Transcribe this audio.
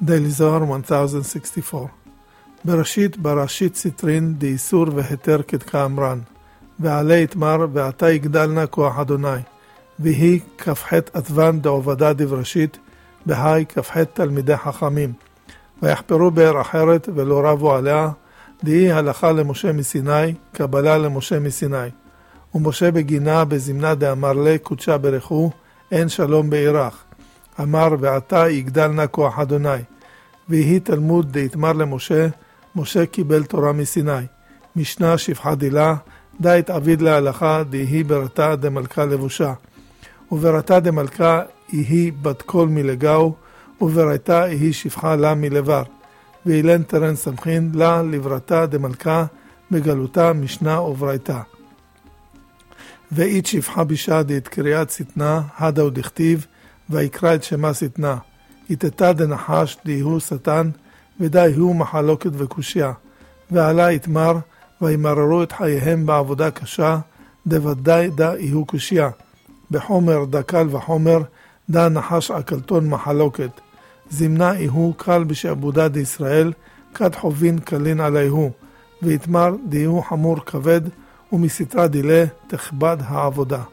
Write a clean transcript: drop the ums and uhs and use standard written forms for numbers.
Daily Zohar 1064 בראשית בראשית ציטרין דאיסור והיתר כתקאמרן ועלי יתמר ועתה יגדלנה כוח אדוני והיא כ"ח עטוון דעובדה דבראשית בהי כ"ח תלמידי חכמים ויחפרו באר אחרת ולא רבו עליה דהי הלכה למשה מסיני קבלה למשה מסיני ומשה בגינה בזמנה דאמר לה קודשה ברכו אין שלום בעירך אמר ועתה יגדלנה כוח אדוני והיא תלמוד דאיתמר למשה משה קיבל תורה מסיני משנה שפחה דילה דית עביד להלכה דהי ברתה דמלכה לבושה וברתה דמלכה היא בת קול מלגאו וברתה היא שפחה לה מלבר ואילן תרן סמכין לה לברתה דמלכה בגלותה משנה וברתה ואית שפחה בישה דית קריאת סתנה הדה ודכתיב ויקרא את שמה סתנה יתתה דנחש דהיהו שטן ודי הוא מחלוקת וקושיה ועלה יתמר וימררו את חייהם בעבודה קשה דוודאי דה יהיו קושיה בחומר דה קל וחומר דה נחש עקלתון מחלוקת זמנה יהיו קל בשעבודה דישראל כד חובין קלין עליהו ויתמר דהיהו חמור כבד ומסתרה דילה תכבד העבודה